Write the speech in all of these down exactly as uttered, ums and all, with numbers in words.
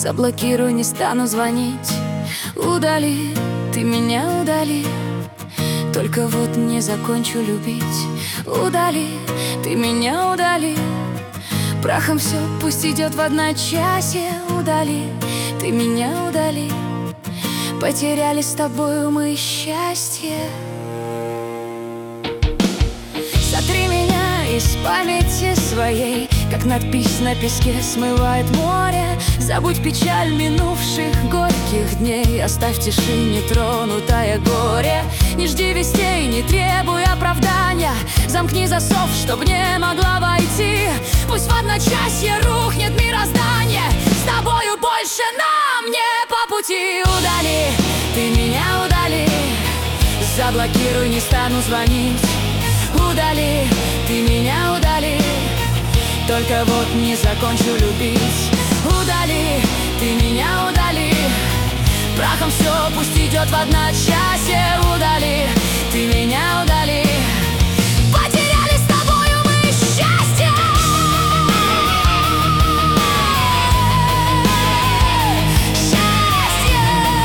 Заблокируй, не стану звонить. Удали, ты меня удали. Только вот не закончу любить. Удали, ты меня удали. Прахом все пусть идет в одночасье. Удали, ты меня удали. Потеряли с тобою мы счастье. Сотри меня из памяти своей, как надпись на песке смывает море. Забудь печаль минувших горьких дней. Оставь в тишине тронутое горе. Не жди вестей, не требуй оправдания. Замкни засов, чтоб не могла войти. Пусть в одночасье рухнет мироздание. С тобою больше нам не по пути. Удали, ты меня удали. Заблокируй, не стану звонить. Удали, ты меня удали. Только вот не закончу любить. Удали, ты меня удали. Прахом все пусть идет в одночасье. Удали, ты меня удали. Потеряли с тобою мы счастье. Счастье.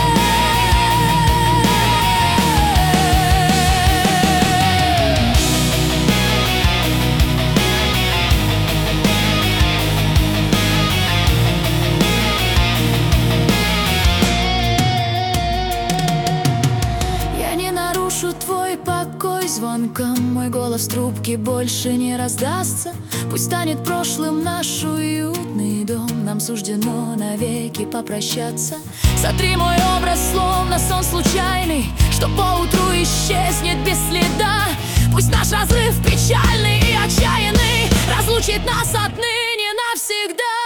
Твой покой звонком, мой голос в трубке больше не раздастся. Пусть станет прошлым наш уютный дом. Нам суждено навеки попрощаться. Сотри мой образ, словно сон случайный, что поутру исчезнет без следа. Пусть наш разрыв печальный и отчаянный разлучит нас отныне навсегда.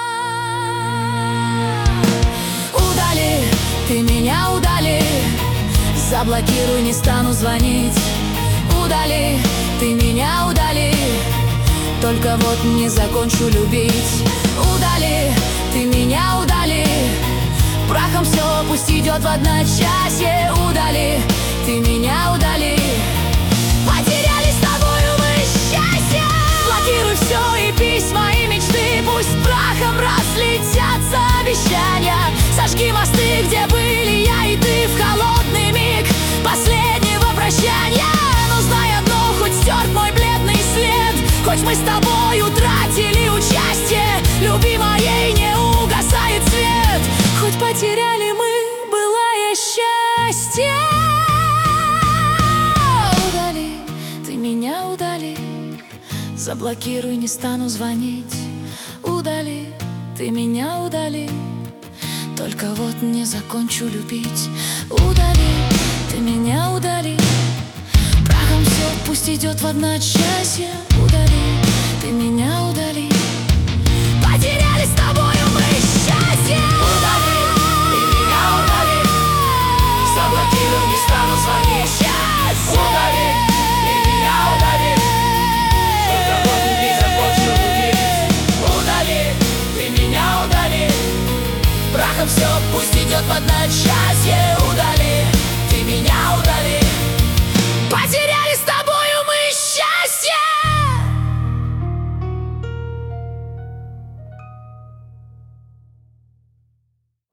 Удали, ты меня удали. Заблокируй, не стану звонить. Удали, ты меня удали. Только вот не закончу любить. Удали, ты меня удали. Прахом все пусть идет в одночасье. Удали, ты меня удали. Потеряли с тобою мы счастье. Блокируй все и письма, и мечты. Пусть прахом разлетятся обещания. Сожги мосты, где были я и ты, в холодный миг последнего прощания. Но знай одно, хоть стерт мой бледный след, хоть мы с тобой утратили участие, любимой не угасает свет. Хоть потеряли мы былое счастье. Удали, ты меня удали. Заблокируй, не стану звонить. Удали, ты меня удали. Только вот не закончу любить. Удали, ты меня удали. Прахом все пусть идет в одночасье. Удали, ты меня удали. Потеряли с тобою мы счастье. Удали, ты меня удали. Заблокируй, не стану звонить. Счастье. Удали, ты меня удали. Только вот не закончу любить. Удали, ты меня удали. Прахом все пусть идет в одночасье.